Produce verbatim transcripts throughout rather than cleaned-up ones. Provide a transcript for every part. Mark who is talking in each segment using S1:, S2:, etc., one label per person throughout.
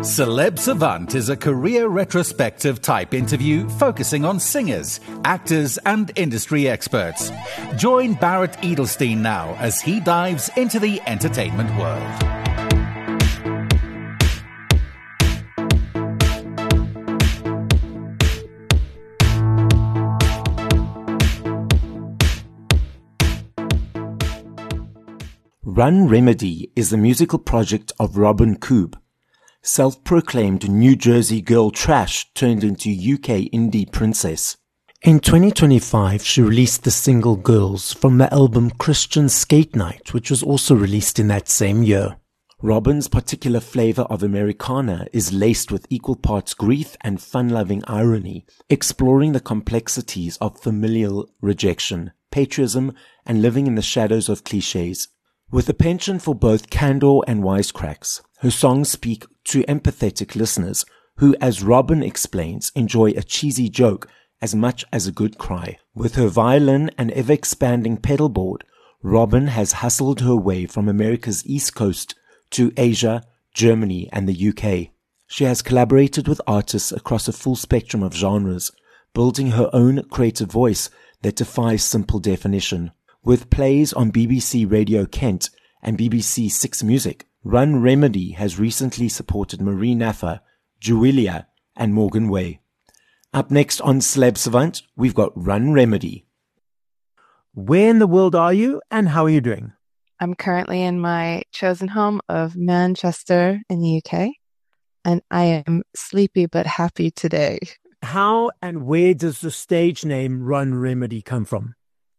S1: Celeb Savant is a career retrospective type interview focusing on singers, actors, and industry experts. Join Barrett Edelstein now as he dives into the entertainment world.
S2: Run Remedy is the musical project of Robin Koob. Self-proclaimed New Jersey girl trash turned into U K indie princess. In twenty twenty-five, she released the single Girls from the album Christian Skate Night, which was also released in that same year. Robin's particular flavor of Americana is laced with equal parts grief and fun-loving irony, exploring the complexities of familial rejection, patriotism, and living in the shadows of cliches. With a penchant for both candor and wisecracks, her songs speak to empathetic listeners who, as Robin explains, enjoy a cheesy joke as much as a good cry. With her violin and ever-expanding pedalboard, Robin has hustled her way from America's East Coast to Asia, Germany, and the U K. She has collaborated with artists across a full spectrum of genres, building her own creative voice that defies simple definition. With plays on B B C Radio Kent and B B C Six Music, Run Remedy has recently supported Marie Naffa, Julia, and Morgan Way. Up next on Celeb Savant, we've got Run Remedy.
S3: Where in the world are you and how are you doing?
S4: I'm currently in my chosen home of Manchester in the U K, and I am sleepy but happy today.
S3: How and where does the stage name Run Remedy come from?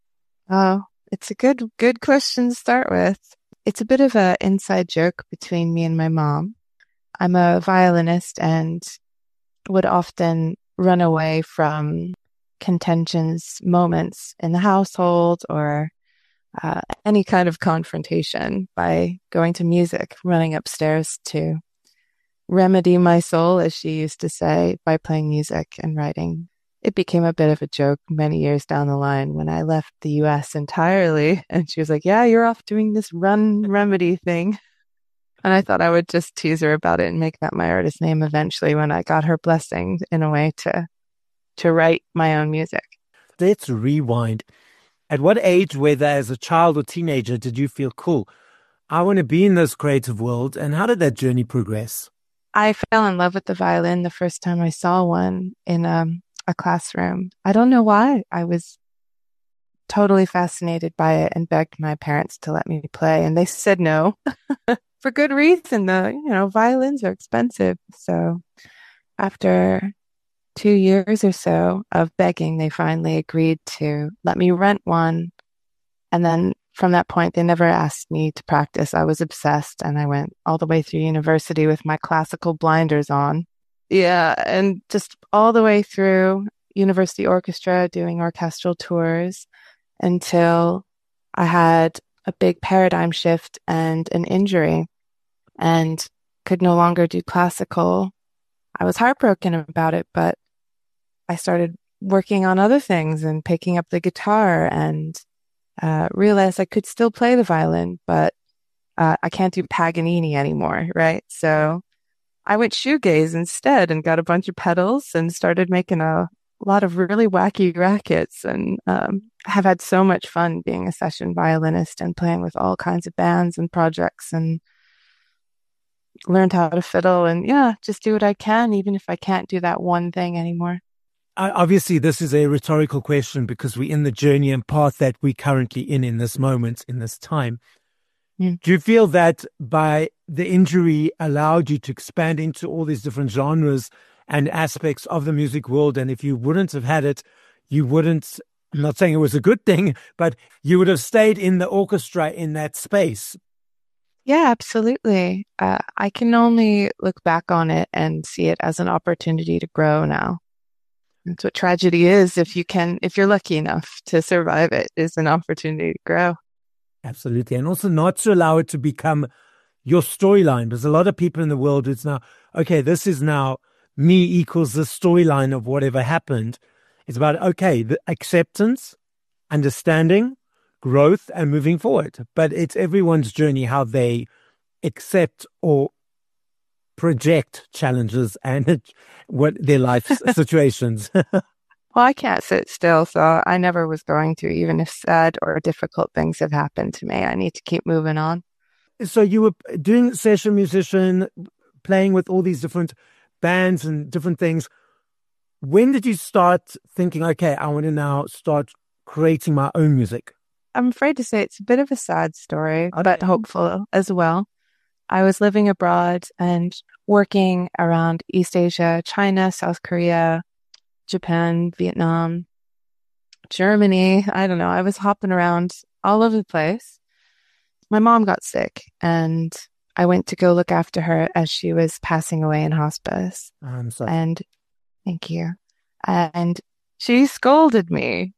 S4: Oh, it's a good, good question to start with. It's a bit of an inside joke between me and my mom. I'm a violinist and would often run away from contentious moments in the household or uh, any kind of confrontation by going to music, running upstairs to remedy my soul, as she used to say, by playing music and writing. It became a bit of a joke many years down the line when I left the U S entirely. And she was like, yeah, you're off doing this Run Remedy thing. And I thought I would just tease her about it and make that my artist name eventually when I got her blessing in a way to to write my own music.
S3: Let's rewind. At what age, whether as a child or teenager, did you feel cool? I want to be in this creative world. And how did that journey progress?
S4: I fell in love with the violin the first time I saw one in um a classroom. I don't know why. I was totally fascinated by it and begged my parents to let me play, and they said no for good reason. The you know violins are expensive. So after two years or so of begging, they finally agreed to let me rent one. And then from that point, they never asked me to practice. I was obsessed, and I went all the way through university with my classical blinders on. Yeah, and just all the way through university orchestra, doing orchestral tours until I had a big paradigm shift and an injury and could no longer do classical. I was heartbroken about it, but I started working on other things and picking up the guitar and uh, realized I could still play the violin, but uh, I can't do Paganini anymore, right? So I went shoegaze instead and got a bunch of pedals and started making a lot of really wacky rackets, and um, have had so much fun being a session violinist and playing with all kinds of bands and projects, and learned how to fiddle and yeah, just do what I can, even if I can't do that one thing anymore.
S3: Obviously, this is a rhetorical question because we're in the journey and path that we're currently in in this moment, in this time. Mm. Do you feel that by the injury allowed you to expand into all these different genres and aspects of the music world? And if you wouldn't have had it, you wouldn't, I'm not saying it was a good thing, but you would have stayed in the orchestra in that space.
S4: Yeah, absolutely. Uh, I can only look back on it and see it as an opportunity to grow now. That's what tragedy is. If you can, if you're lucky enough to survive it, is an opportunity to grow.
S3: Absolutely. And also not to allow it to become your storyline, because a lot of people in the world, it's now, okay, this is now me equals the storyline of whatever happened. It's about, okay, the acceptance, understanding, growth, and moving forward. But it's everyone's journey, how they accept or project challenges and what their life situations.
S4: Well, I can't sit still, so I never was going to, even if sad or difficult things have happened to me. I need to keep moving on.
S3: So you were doing session musician, playing with all these different bands and different things. When did you start thinking, okay, I want to now start creating my own music?
S4: I'm afraid to say it's a bit of a sad story,
S3: Okay.
S4: but hopeful as well. I was living abroad and working around East Asia, China, South Korea, Japan, Vietnam, Germany. I don't know. I was hopping around all over the place. My mom got sick and I went to go look after her as she was passing away in hospice.
S3: I'm sorry.
S4: And thank you. And she scolded me.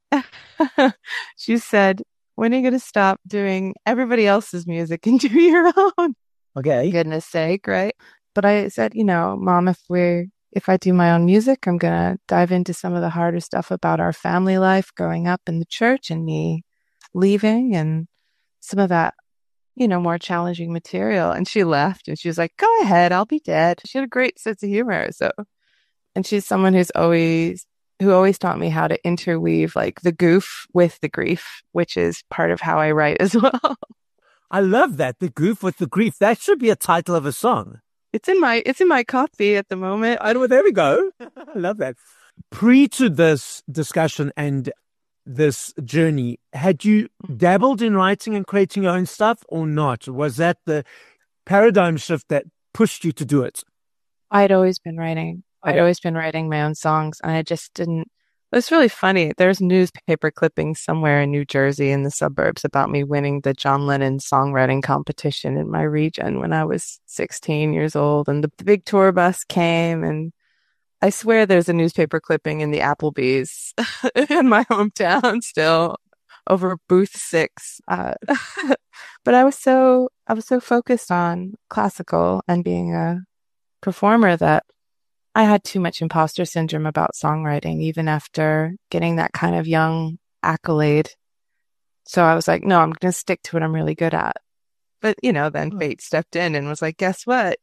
S4: She said, when are you going to stop doing everybody else's music and do your own?
S3: Okay.
S4: For goodness sake, right? But I said, you know, Mom, if we're If I do my own music, I'm going to dive into some of the harder stuff about our family life growing up in the church and me leaving and some of that, you know, more challenging material. And she left and she was like, go ahead, I'll be dead. She had a great sense of humor. So, and she's someone who's always, who always taught me how to interweave like the goof with the grief, which is part of how I write as well.
S3: I love that. The goof with the grief. That should be a title of a song.
S4: It's in my it's in my copy at the moment.
S3: I know, there we go. I love that. Pre to this discussion and this journey, had you dabbled in writing and creating your own stuff or not? Was that the paradigm shift that pushed you to do it?
S4: I'd always been writing. I'd always been writing my own songs, and I just didn't. It's really funny. There's newspaper clippings somewhere in New Jersey in the suburbs about me winning the John Lennon songwriting competition in my region when I was sixteen years old. And the, the big tour bus came, and I swear there's a newspaper clipping in the Applebee's in my hometown still over booth six. Uh, but I was so, I was so focused on classical and being a performer that I had too much imposter syndrome about songwriting, even after getting that kind of young accolade. So I was like, no, I'm going to stick to what I'm really good at. But, you know, then fate stepped in and was like, guess what?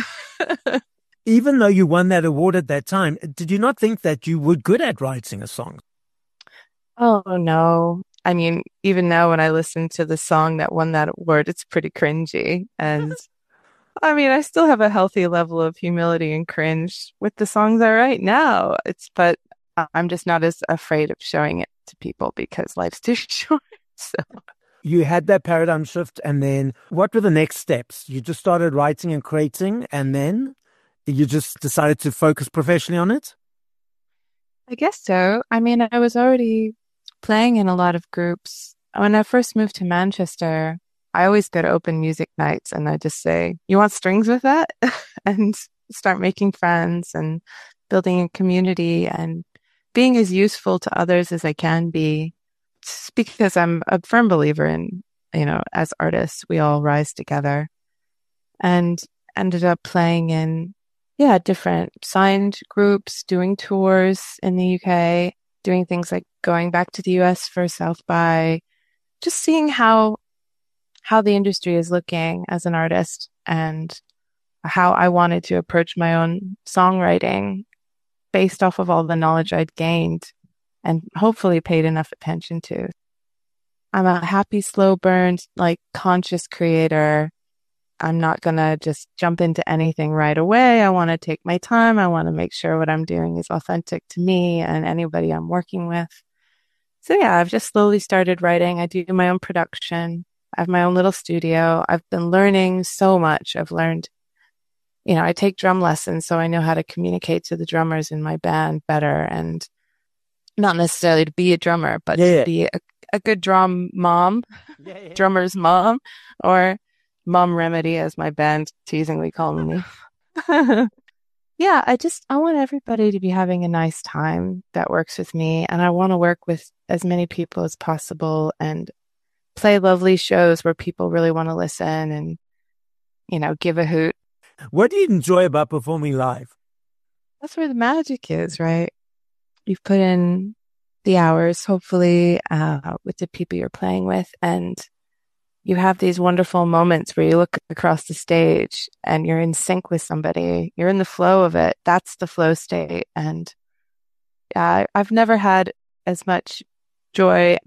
S3: Even though you won that award at that time, did you not think that you were good at writing a song?
S4: Oh, no. I mean, even now when I listen to the song that won that award, it's pretty cringy. And I mean, I still have a healthy level of humility and cringe with the songs I write now. It's, but I'm just not as afraid of showing it to people because life's too short. So
S3: you had that paradigm shift, and then what were the next steps? You just started writing and creating, and then you just decided to focus professionally on it?
S4: I guess so. I mean, I was already playing in a lot of groups. When I first moved to Manchester, I always go to open music nights and I just say, you want strings with that? And start making friends and building a community and being as useful to others as I can be. Just because I'm a firm believer in, you know, as artists, we all rise together. And ended up playing in, yeah, different signed groups, doing tours in the U K, doing things like going back to the U S for South by, just seeing how how the industry is looking as an artist and how I wanted to approach my own songwriting based off of all the knowledge I'd gained and hopefully paid enough attention to. I'm a happy, slow burn, like conscious creator. I'm not going to just jump into anything right away. I want to take my time. I want to make sure what I'm doing is authentic to me and anybody I'm working with. So yeah, I've just slowly started writing. I do my own production. I have my own little studio. I've been learning so much. I've learned, you know, I take drum lessons, so I know how to communicate to the drummers in my band better, and not necessarily to be a drummer, but
S3: yeah, yeah.
S4: to be a, a good drum mom,
S3: yeah, yeah.
S4: drummer's mom, or Mom Remedy, as my band teasingly called me. Yeah, I just, I want everybody to be having a nice time that works with me. And I want to work with as many people as possible and play lovely shows where people really want to listen and, you know, give a hoot.
S3: What do you enjoy about performing live?
S4: That's where the magic is, right? You've put in the hours, hopefully, uh, with the people you're playing with, and you have these wonderful moments where you look across the stage and you're in sync with somebody. You're in the flow of it. That's the flow state. And yeah, I've never had as much joy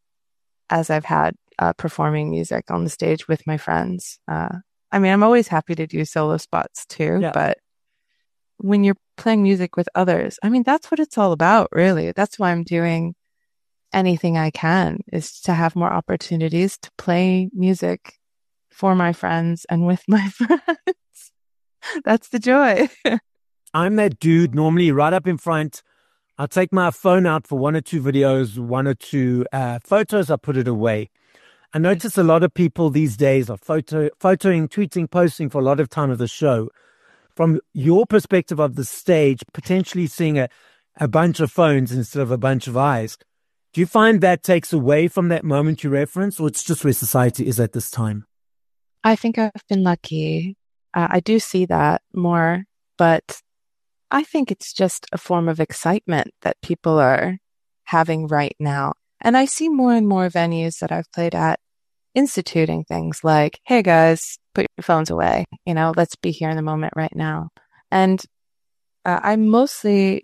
S4: as I've had uh, performing music on the stage with my friends. Uh, I mean, I'm always happy to do solo spots too, yeah. But when you're playing music with others, I mean, that's what it's all about, really. That's why I'm doing anything I can, is to have more opportunities to play music for my friends and with my friends. That's the joy.
S3: I'm that dude normally right up in front. I'll take my phone out for one or two videos, one or two uh, photos. I put it away. I notice a lot of people these days are photo, photoing, tweeting, posting for a lot of time of the show. From your perspective of the stage, potentially seeing a, a bunch of phones instead of a bunch of eyes, do you find that takes away from that moment you reference, or it's just where society is at this time?
S4: I think I've been lucky. Uh, I do see that more, but I think it's just a form of excitement that people are having right now. And I see more and more venues that I've played at instituting things like, hey guys, put your phones away. You know, let's be here in the moment right now. And uh, I'm mostly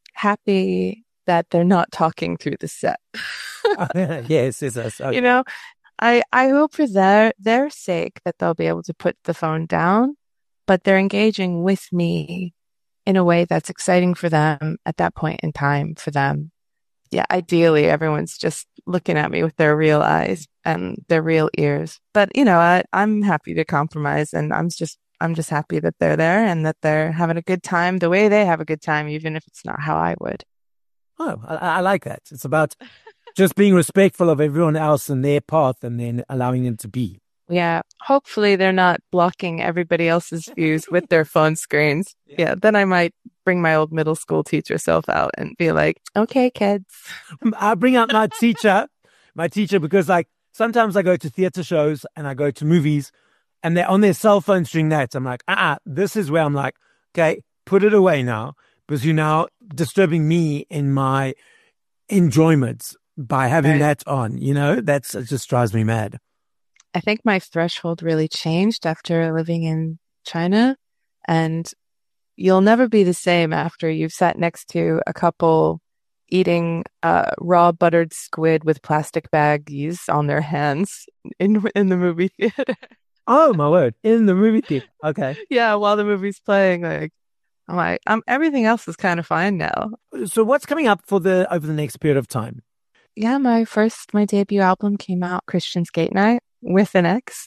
S4: happy that they're not talking through the set.
S3: Yes, yes, yes. Okay.
S4: You know, I, I hope for their, their sake that they'll be able to put the phone down, but they're engaging with me in a way that's exciting for them at that point in time for them. Yeah, ideally, everyone's just looking at me with their real eyes and their real ears. But, you know, I, I'm happy to compromise, and I'm just I'm just happy that they're there and that they're having a good time the way they have a good time, even if it's not how I would.
S3: Oh, I, I like that. It's about just being respectful of everyone else and their path, and then allowing them to be.
S4: Yeah. Hopefully they're not blocking everybody else's views with their phone screens. Yeah. yeah. Then I might bring my old middle school teacher self out and be like, okay, kids.
S3: I bring out my teacher, my teacher, because like sometimes I go to theater shows and I go to movies and they're on their cell phones during that. I'm like, ah, uh-uh, this is where I'm like, okay, put it away now, because you're now disturbing me in my enjoyment by having right. that on, you know, that's, it just drives me mad.
S4: I think my threshold really changed after living in China, and you'll never be the same after you've sat next to a couple eating uh, raw buttered squid with plastic baggies on their hands in in the movie theater.
S3: Oh my word! In the movie theater, okay.
S4: Yeah, while the movie's playing, like I'm like, um, everything else is kind of fine now.
S3: So, what's coming up for the over the next period of time?
S4: Yeah, my first, my debut album came out, Christian Skate Night, with an X.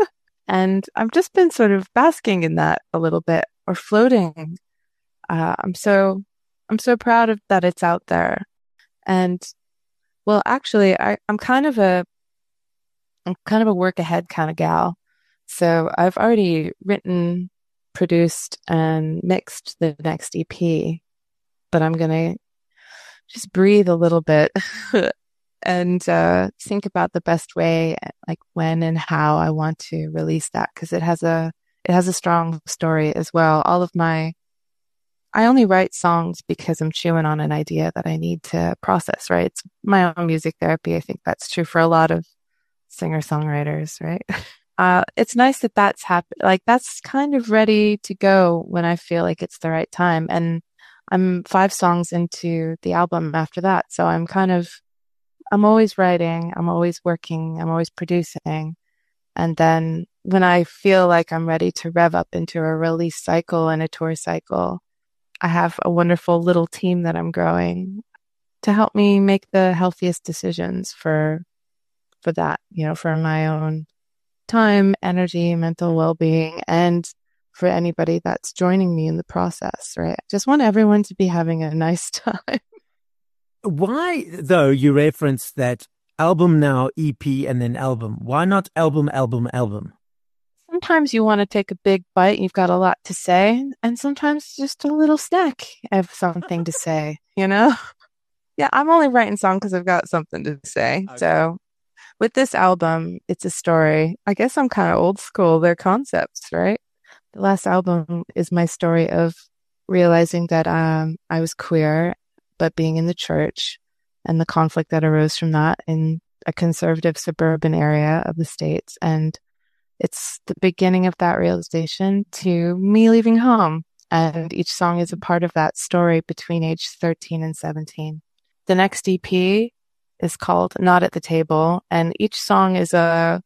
S4: And I've just been sort of basking in that a little bit, or floating. Uh, I'm so, I'm so proud of that it's out there. And well, actually, I, I'm kind of a, I'm kind of a work ahead kind of gal. So I've already written, produced, and mixed the next E P, but I'm going to just breathe a little bit and uh, think about the best way, like when and how I want to release that, because it has a it has a strong story as well. All of my, I only write songs because I'm chewing on an idea that I need to process. Right, it's my own music therapy. I think that's true for a lot of singer songwriters. Right, uh, it's nice that that's happened. Like that's kind of ready to go when I feel like it's the right time. And I'm five songs into the album after that, so I'm kind of. I'm always writing, I'm always working, I'm always producing. And then when I feel like I'm ready to rev up into a release cycle and a tour cycle, I have a wonderful little team that I'm growing to help me make the healthiest decisions for, for that, you know, for my own time, energy, mental well-being, and for anybody that's joining me in the process, right? I just want everyone to be having a nice time.
S3: Why, though, you reference that album now, E P, and then album? Why not album, album, album?
S4: Sometimes you want to take a big bite and you've got a lot to say, and sometimes just a little snack of something to say, you know? Yeah, I'm only writing songs because I've got something to say. Okay. So with this album, it's a story. I guess I'm kind of old school. They're concepts, right? The last album is my story of realizing that um, I was queer, but being in the church and the conflict that arose from that in a conservative suburban area of the States. And it's the beginning of that realization to me leaving home. And each song is a part of that story between age thirteen and seventeen. The next E P is called Not at the Table, and each song is a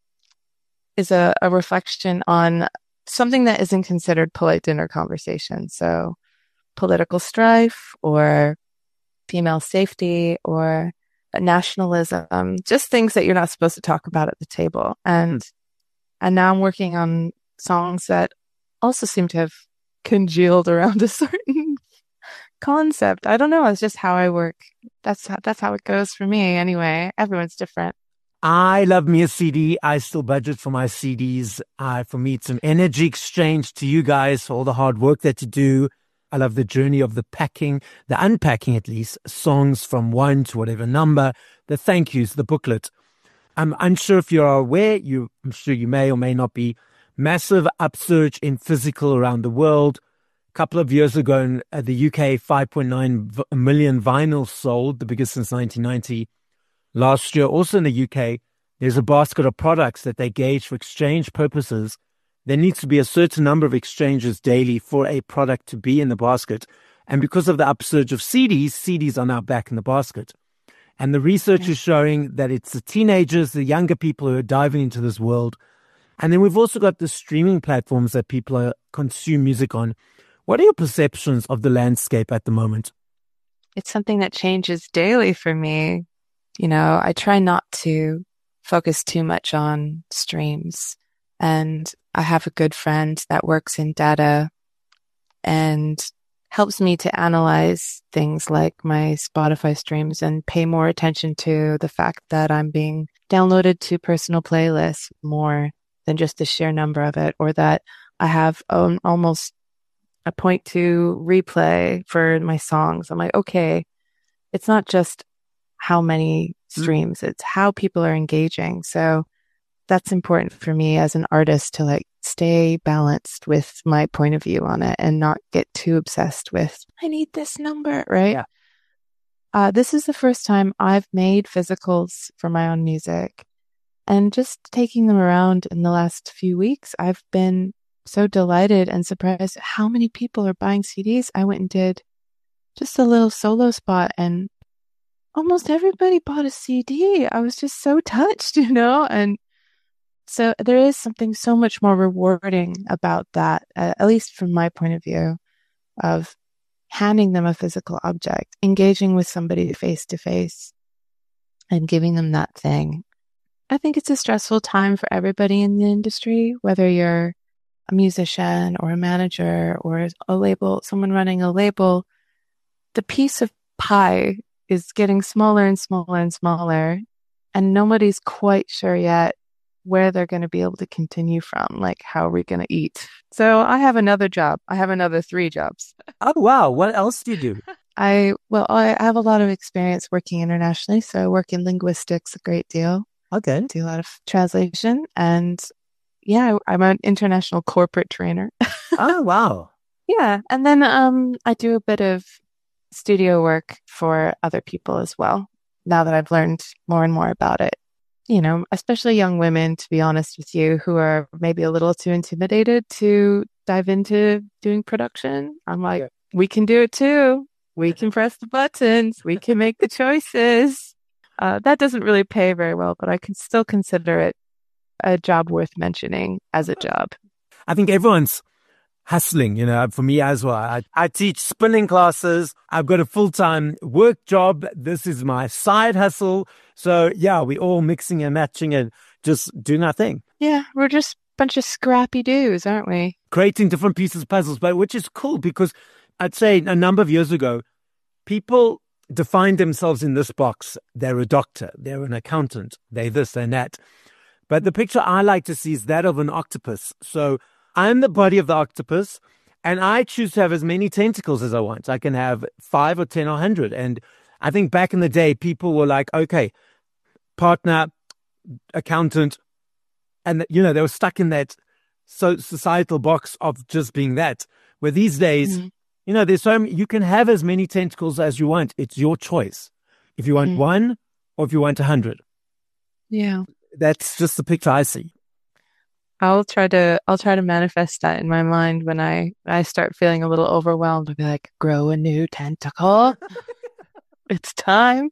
S4: is a, a reflection on something that isn't considered polite dinner conversation. So political strife or female safety or nationalism, just things that you're not supposed to talk about at the table. And and now I'm working on songs that also seem to have congealed around a certain concept. I don't know. It's just how I work. That's how, that's how it goes for me anyway. Everyone's different.
S3: I love me a C D. I still budget for my C Ds. Uh, for me, it's an energy exchange to you guys for all the hard work that you do. I love the journey of the packing, the unpacking at least, songs from one to whatever number, the thank yous, the booklet. I'm unsure if you're aware, you, I'm sure you may or may not be, massive upsurge in physical around the world. A couple of years ago in uh, the U K, five point nine v- million vinyls sold, the biggest since nineteen ninety. Last year, also in the U K, there's a basket of products that they gauge for exchange purposes. There needs to be a certain number of exchanges daily for a product to be in the basket. And because of the upsurge of C Ds, C Ds are now back in the basket. And the research is showing that it's the teenagers, the younger people who are diving into this world. And then we've also got the streaming platforms that people are, consume music on. What are your perceptions of the landscape at the moment?
S4: It's something that changes daily for me. You know, I try not to focus too much on streams. And I have a good friend that works in data and helps me to analyze things like my Spotify streams and pay more attention to the fact that I'm being downloaded to personal playlists more than just the sheer number of it, or that I have um, almost a point to replay for my songs. I'm like, okay, it's not just how many streams, mm-hmm. it's how people are engaging. So that's important for me as an artist to like stay balanced with my point of view on it and not get too obsessed with, I need this number, right? Yeah. Uh, this is the first time I've made physicals for my own music, and just taking them around in the last few weeks, I've been so delighted and surprised at how many people are buying C Ds. I went and did just a little solo spot and almost everybody bought a C D. I was just so touched, you know, and so there is something so much more rewarding about that, uh, at least from my point of view, of handing them a physical object, engaging with somebody face to face and giving them that thing. I think it's a stressful time for everybody in the industry, whether you're a musician or a manager or a label, someone running a label. The piece of pie is getting smaller and smaller and smaller, and nobody's quite sure yet where they're going to be able to continue from. Like, how are we going to eat? So I have another job. I have another three jobs.
S3: Oh, wow. What else do you do?
S4: I, well, I have a lot of experience working internationally. So I work in linguistics a great deal.
S3: Okay.
S4: Do a lot of translation. And yeah, I'm an international corporate trainer.
S3: Oh, wow.
S4: Yeah. And then um, I do a bit of studio work for other people as well, now that I've learned more and more about it. You know, especially young women, to be honest with you, who are maybe a little too intimidated to dive into doing production. I'm like, yeah. We can do it too. We can press the buttons. We can make the choices. Uh, that doesn't really pay very well, but I can still consider it a job worth mentioning as a job.
S3: I think everyone's hustling, you know, for me as well. I, I teach spinning classes. I've got a full-time work job. This is my side hustle. So yeah, we all mixing and matching and just doing our thing.
S4: Yeah, we're just a bunch of scrappy dudes, aren't we?
S3: Creating different pieces of puzzles, but which is cool because I'd say a number of years ago, people defined themselves in this box. They're a doctor, they're an accountant, they're this and that. But the picture I like to see is that of an octopus. So I'm the body of the octopus, and I choose to have as many tentacles as I want. I can have five or ten or a hundred. And I think back in the day, people were like, okay, partner, accountant, and, you know, they were stuck in that so societal box of just being that. Where these days, mm-hmm. you know, there's so many, you can have as many tentacles as you want. It's your choice. If you want mm-hmm. one or if you want a hundred.
S4: Yeah.
S3: That's just the picture I see.
S4: I'll try to I'll try to manifest that in my mind when I I start feeling a little overwhelmed. I'll be like, grow a new tentacle. It's time.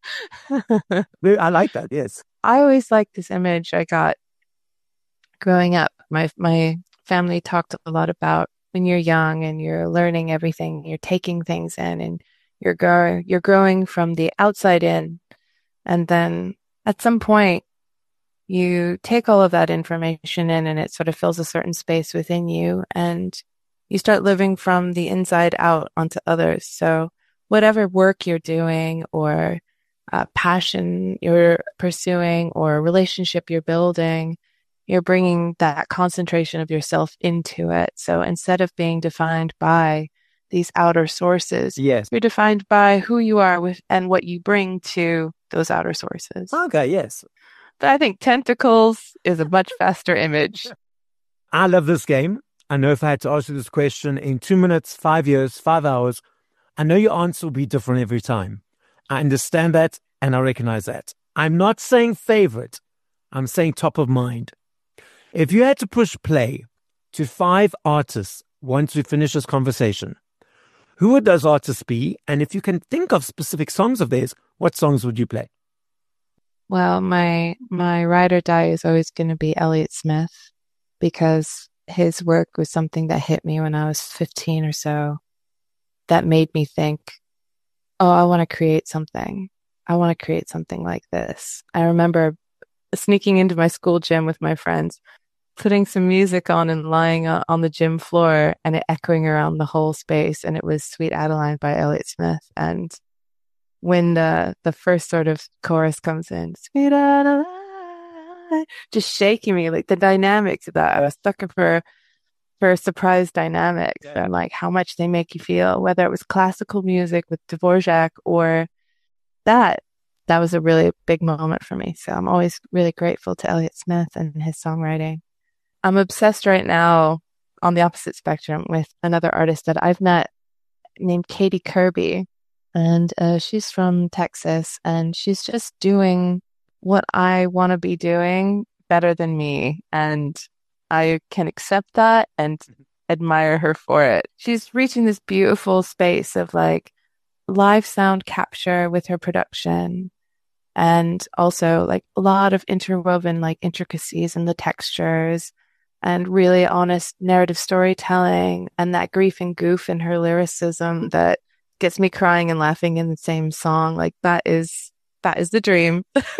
S3: I like that. Yes.
S4: I always liked this image I got growing up. My my family talked a lot about when you're young and you're learning everything, you're taking things in, and you're growing you're growing from the outside in, and then at some point you take all of that information in and it sort of fills a certain space within you, and you start living from the inside out onto others. So whatever work you're doing or uh, passion you're pursuing or relationship you're building, you're bringing that concentration of yourself into it. So instead of being defined by these outer sources,
S3: yes,
S4: you're defined by who you are with and what you bring to those outer sources.
S3: Okay, yes.
S4: But I think tentacles is a much faster image.
S3: I love this game. I know if I had to ask you this question in two minutes, five years, five hours, I know your answer will be different every time. I understand that and I recognize that. I'm not saying favorite. I'm saying top of mind. If you had to push play to five artists once we finish this conversation, who would those artists be? And if you can think of specific songs of theirs, what songs would you play?
S4: Well, my my ride or die is always going to be Elliott Smith, because his work was something that hit me when I was fifteen or so, that made me think, oh, I want to create something. I want to create something like this. I remember sneaking into my school gym with my friends, putting some music on and lying on the gym floor and it echoing around the whole space. And it was Sweet Adeline by Elliott Smith. And when the, the first sort of chorus comes in, Sweet Adeline, just shaking me, like the dynamics of that. I was looking for, for surprise dynamics yeah. and like how much they make you feel, whether it was classical music with Dvorak or that. That was a really big moment for me. So I'm always really grateful to Elliott Smith and his songwriting. I'm obsessed right now on the opposite spectrum with another artist that I've met named Katie Kirby. And uh, she's from Texas, and she's just doing what I want to be doing better than me. And I can accept that and admire her for it. She's reaching this beautiful space of like live sound capture with her production. And also like a lot of interwoven like intricacies in the textures and really honest narrative storytelling and that grief and goof in her lyricism that gets me crying and laughing in the same song. Like that is, that is the dream.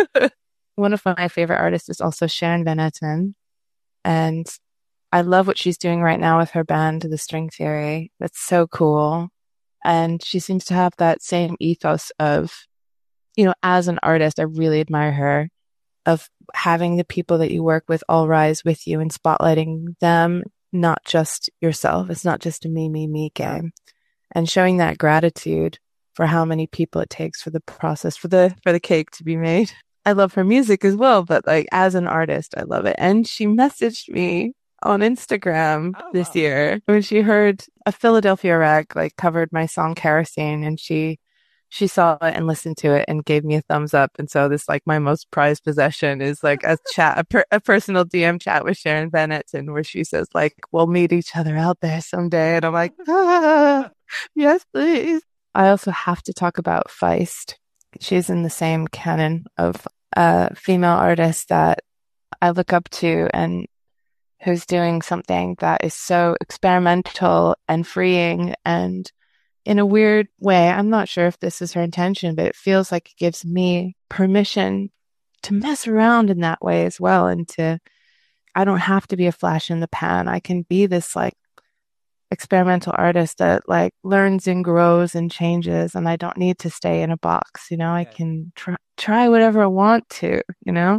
S4: One of my favorite artists is also Sharon Van Etten. And I love what she's doing right now with her band, The String Theory. That's so cool. And she seems to have that same ethos of, you know, as an artist, I really admire her, of having the people that you work with all rise with you and spotlighting them, not just yourself. It's not just a me, me, me game. And showing that gratitude for how many people it takes for the process, for the, for the cake to be made. I love her music as well, but like as an artist, I love it. And she messaged me on Instagram oh, this wow. year when she heard a Philadelphia rag like covered my song Kerosene, and she she saw it and listened to it and gave me a thumbs up. And so this like my most prized possession is like a chat, a, per, a personal D M chat with Sharon Van Etten where she says like, we'll meet each other out there someday. And I'm like, ah, yes, please. I also have to talk about Feist. She's in the same canon of uh, female artists that I look up to and who's doing something that is so experimental and freeing and in a weird way. I'm not sure if this is her intention, but it feels like it gives me permission to mess around in that way as well. And to, I don't have to be a flash in the pan. I can be this like experimental artist that like learns and grows and changes. And I don't need to stay in a box. You know, I can try, try whatever I want to, you know,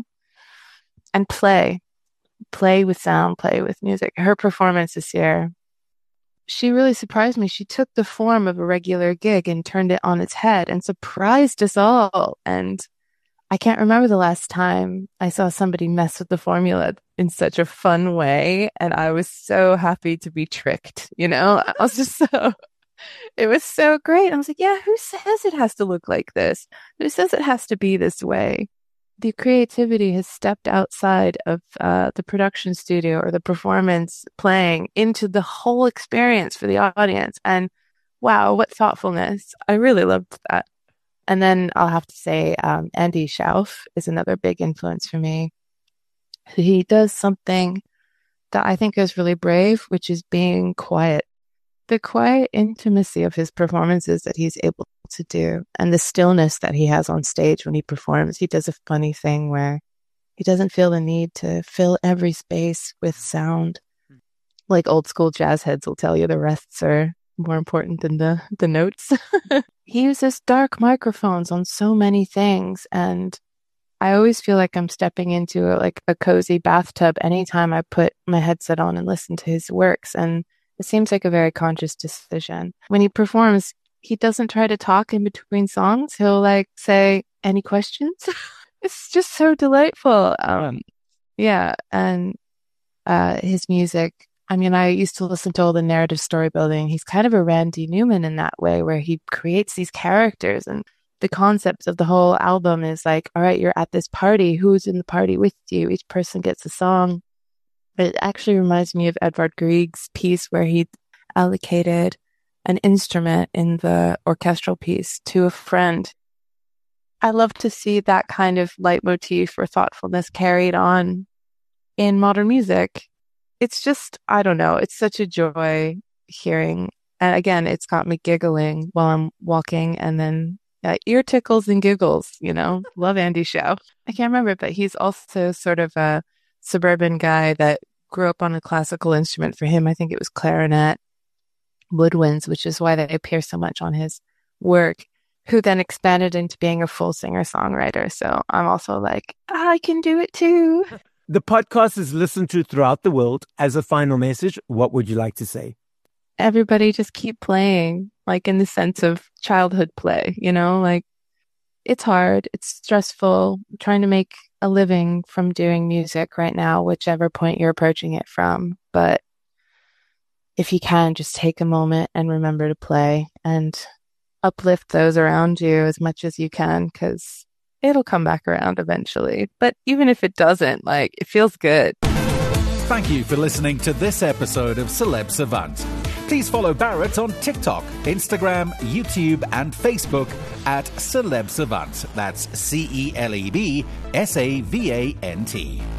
S4: and play, play with sound, play with music. Her performance this year, she really surprised me. She took the form of a regular gig and turned it on its head and surprised us all. And I can't remember the last time I saw somebody mess with the formula in such a fun way. And I was so happy to be tricked, you know? I was just so, it was so great. I was like, yeah, who says it has to look like this? Who says it has to be this way? the creativity has stepped outside of uh, the production studio or the performance playing into the whole experience for the audience. And wow, what thoughtfulness. I really loved that. And then I'll have to say um, Andy Shauf is another big influence for me. He does something that I think is really brave, which is being quiet. The quiet intimacy of his performances that he's able to do, and the stillness that he has on stage when he performs. He does a funny thing where he doesn't feel the need to fill every space with sound. Like old school jazz heads will tell you, the rests are more important than the, the notes. He uses dark microphones on so many things, and I always feel like I'm stepping into a, like a cozy bathtub anytime I put my headset on and listen to his works. And it seems like a very conscious decision. When he performs, he doesn't try to talk in between songs. He'll like say, any questions? It's just so delightful. Um, yeah. And uh, his music, I mean, I used to listen to all the narrative story building. He's kind of a Randy Newman in that way, where he creates these characters, and the concept of the whole album is like, all right, you're at this party. Who's in the party with you? Each person gets a song. It actually reminds me of Edvard Grieg's piece where he allocated an instrument in the orchestral piece to a friend. I love to see that kind of leitmotif or thoughtfulness carried on in modern music. It's just, I don't know, it's such a joy hearing. And again, it's got me giggling while I'm walking, and then uh, ear tickles and giggles, you know. Love Andy Shauf. I can't remember, but he's also sort of a suburban guy that grew up on a classical instrument. For him, I think it was clarinet, woodwinds, which is why they appear so much on his work, who then expanded into being a full singer-songwriter. So I'm also like, I can do it too.
S3: The podcast is listened to throughout the world. As a final message, what would you like to say?
S4: Everybody just keep playing, like in the sense of childhood play, you know, like it's hard, it's stressful, trying to make a living from doing music right now, whichever point you're approaching it from. But if you can, just take a moment and remember to play and uplift those around you as much as you can, because it'll come back around eventually. But even if it doesn't, like, it feels good.
S1: Thank you for listening to this episode of Celeb Savant. Please follow Barrett on TikTok, Instagram, YouTube, and Facebook at Celeb Savant. That's C E L E B S A V A N T.